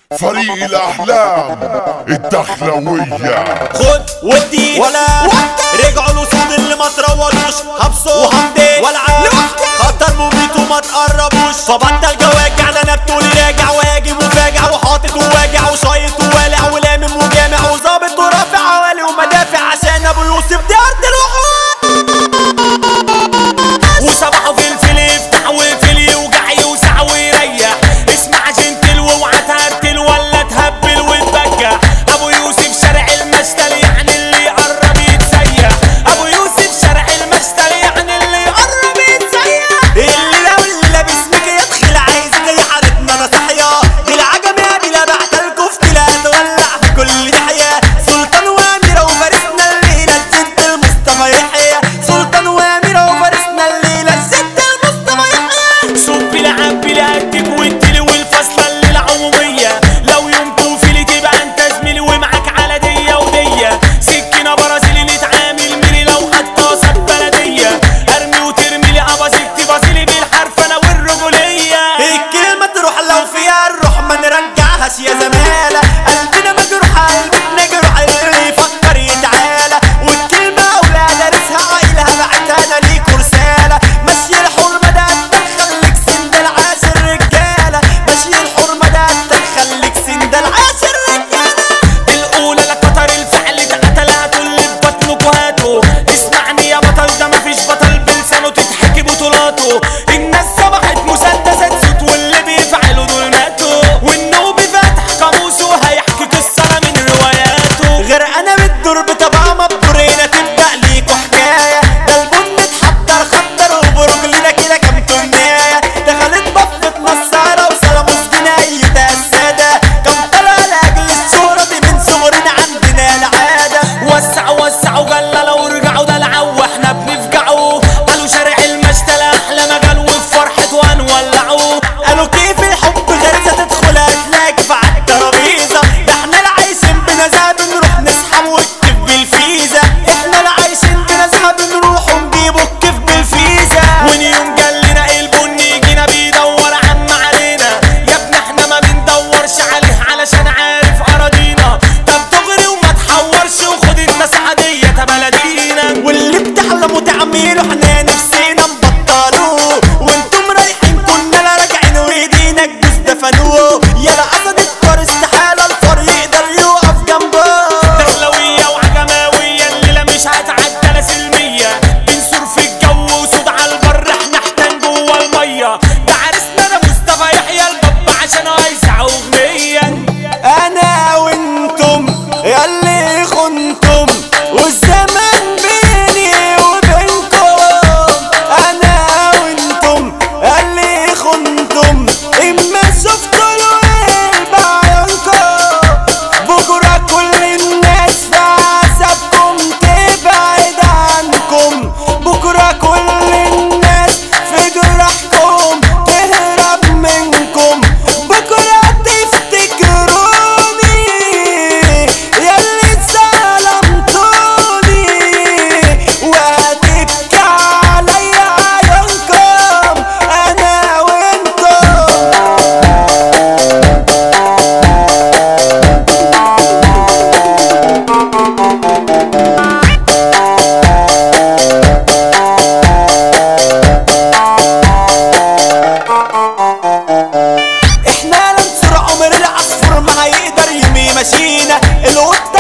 فريق الأحلام الدخلوية. خد ودي ولا رجعوا الأسود اللي ما تروضوش، هبصوا وهمدي والعاب خطر مميت وما تقربوش. فبطل جواجع ده انا بتقولي راجع واجب وفاجع وحاطط وواجع وشايط ووالع ولامم وجامع وظابط ورافع عوالي ومدافع عشان ابو يوسف دي ارض الوحوش. وصباحه فلفل يفتح وفل يوجع يوسع ويريح. اسمع جنتل واوعى تهرتل ولا تهبل وتبجح. ابو يوسف شارع المشتل يعني اللي يقرب يتسيح. ابو يوسف شارع المشتل يعني اللي يقرب يتسيح. اللي لو لابس مكي يدخل عايز زي حالتنا انا صحيه. دي العجمه بلا بعت الكفت لا تولع في كل ناحيه. سلطان واميره وفارسنا الليله الجد المصطفى يحيى. سلطان واميره وفارسنا الليله الجد المصطفى يحيى. صب لعب بلا قدك والتلي والفصله اللي العموميه. لو يوم توفيلي تبقى انت زميلي ومعاك على ديه وديه. سكينه برازيلي نتعامل ميري لو حتى صد بلديه. ارمي وترمي لي ابازيك تبازيلي بالحرف انا والرجوليه. الكلمه تروح لو فيها الروح ما نرجعهاش يا زماله. قلبنا مجروح قلبنا جروح اللي يفكر يتعالى. والكلمه اولاد دارسها عايلها بعتها انا ليكوا رساله. ماشي الحرمه ده تخليك سندل عاشر رجاله. ماشي الحرمه ده تخليك سندل عاشر رجاله. الاولى لقطر الفعل اتقتلها كل ببطنكوا هاتوا. اسمعني يا بطل ده مفيش بطل بلسانه تتحكي بطولاته. الناس صبحت مسدسات صوت واللي بيفعلوا دول ماتوا. والنوبي فاتح قاموسه هيحكي قصه من رواياته. غير انا بتدور بطبع مبدورينا تبدا ليكوا حكايه. ده البن اتحضر خطر وبرجلنا كده كام تمنايه. دخلت بفة نصارى وسلاموس جناية الساده. كم طلع لاجل الشهرة دي من صغرنا عندنا العاده. وسعوا جللوا ورجعوا دلعوا واحنا بنفجعوا. قالوا شارع المشتل احلى مجال وفي فرحته هنولعوا. قالوا كيف الحب غرزه تدخل هتلاقي في عالترابيزه. ده احنا اللي عايشين بنزهه بنروح نسحب والكيف بالفيزا. احنا اللي عايشين بنزهه بنروح ونجيبوا الكيف بالفيزا. ونيوم جالنا البن يجينا بيدور عم علينا. يا ابني احنا ما بندورش عليه علشان عارف اراضينا. طب تغري وما تحورش وخد الناس عاديه بلدينا. واللي بتحلموا تعملوا احنا نفسينا نبطلوه. وانتم رايحين كنا لا راجعين وايدينا الجوز دفنوه. يا الاسد الكبار استحاله الفار يقدر يقف جنبه. دخلويه وعجماويه الليله مش هتعدى لا سلميه. بنسور في الجو وصوت على البر احنا احتن جوه الميه. ده عرسنا انا مصطفى يحيى البابا عشان هيسع اغنيه. انا وانتم ياللي خنتم والزمن بيني وبينكم. انا وانتم ياللي خنتم اما شفتوا الويل بعيونكم. بكره كل الناس في عذابكم تبعد عنكم. بكره كل الناس في جرحكم تهرب منكم. بكره تفتكروني ياللي ظلمتوني وهتبكي عليا عيونكم. انا وانتم احنا ننصر عمر العصفور ما هيقدر يمي ماشينا. القطة